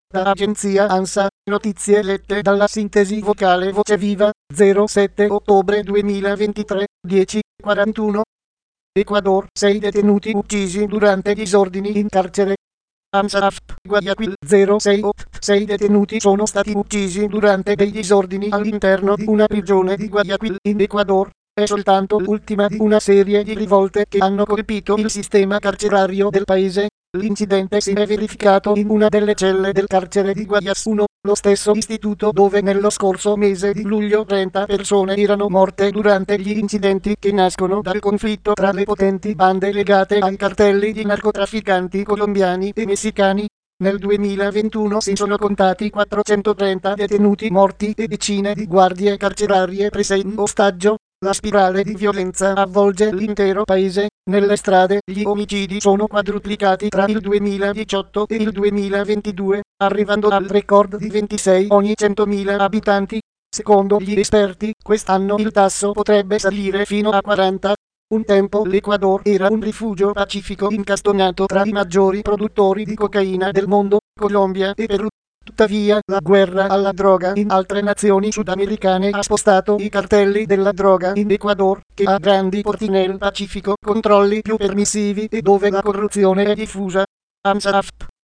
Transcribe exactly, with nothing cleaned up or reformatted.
Da agenzia ANSA, notizie lette dalla sintesi vocale Voce Viva, zero sette ottobre duemilaventitré, dieci quarantuno. Ecuador, sei detenuti uccisi durante disordini in carcere. ANSA Guayaquil zero sei otto, sei detenuti sono stati uccisi durante dei disordini all'interno di una prigione di Guayaquil in Ecuador. È soltanto l'ultima di una serie di rivolte che hanno colpito il sistema carcerario del paese. L'incidente si è verificato in una delle celle del carcere di Guayas uno, lo stesso istituto dove nello scorso mese di luglio trenta persone erano morte durante gli incidenti che nascono dal conflitto tra le potenti bande legate ai cartelli di narcotrafficanti colombiani e messicani. Nel duemilaventuno si sono contati quattrocentotrenta detenuti morti e decine di guardie carcerarie prese in ostaggio. La spirale di violenza avvolge l'intero paese. Nelle strade gli omicidi sono quadruplicati tra il duemiladiciotto e il duemilaventidue, arrivando al record di ventisei ogni centomila abitanti. Secondo gli esperti, quest'anno il tasso potrebbe salire fino a quaranta. Un tempo l'Ecuador era un rifugio pacifico incastonato tra i maggiori produttori di cocaina del mondo, Colombia e Perù. Tuttavia, la guerra alla droga in altre nazioni sudamericane ha spostato i cartelli della droga in Ecuador, che ha grandi porti nel Pacifico, controlli più permissivi e dove la corruzione è diffusa. ANSA